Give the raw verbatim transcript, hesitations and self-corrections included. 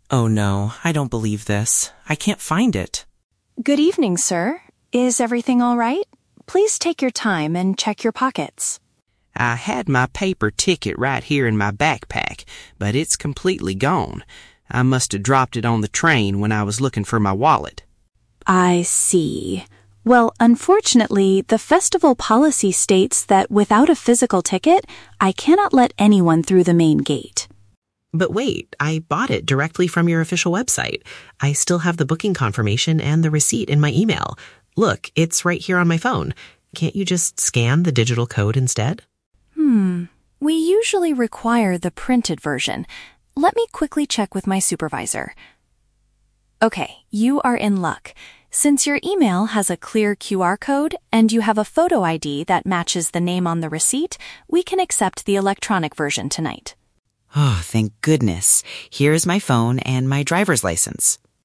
Oh no, I don't believe this. I can't find it. Good evening, sir. Is everything all right? Please take your time and check your pockets. I had my paper ticket right here in my backpack, but it's completely gone. I must have dropped it on the train when I was looking for my wallet. I see. Well, unfortunately, the festival policy states that without a physical ticket, I cannot let anyone through the main gate. But wait, I bought it directly from your official website. I still have the booking confirmation and the receipt in my email. Look, it's right here on my phone. Can't you just scan the digital code instead? Hmm. We usually require the printed version. Let me quickly check with my supervisor. Okay, you are in luck. Since your email has a clear Q R code and you have a photo I D that matches the name on the receipt, we can accept the electronic version tonight. Oh, thank goodness. Here's my phone and my driver's license.